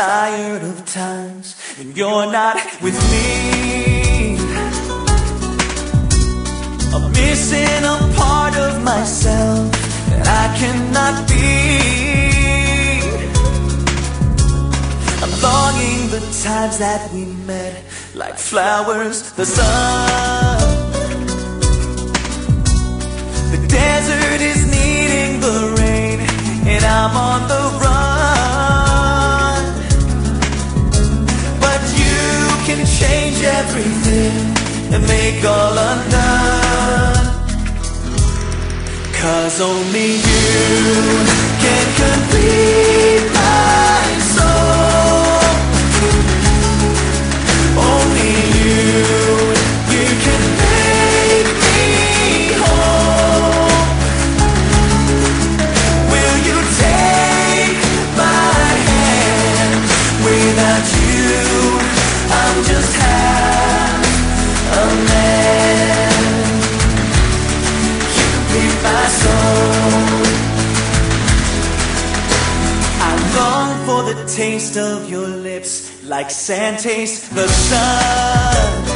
tired of times when you're not with me. I'm missing a part of myself that I cannot be. I'm longing the times that we met, like flowers, the sun. The desert is needing the rain, and I'm on the run. But you can change everything and make all undone. 'Cause only you can complete my soul. Only you can make me whole. Will you take my hand? Without you, I'm just half a man. You complete my soul. I long for the taste of your lips, like sand tastes the sun.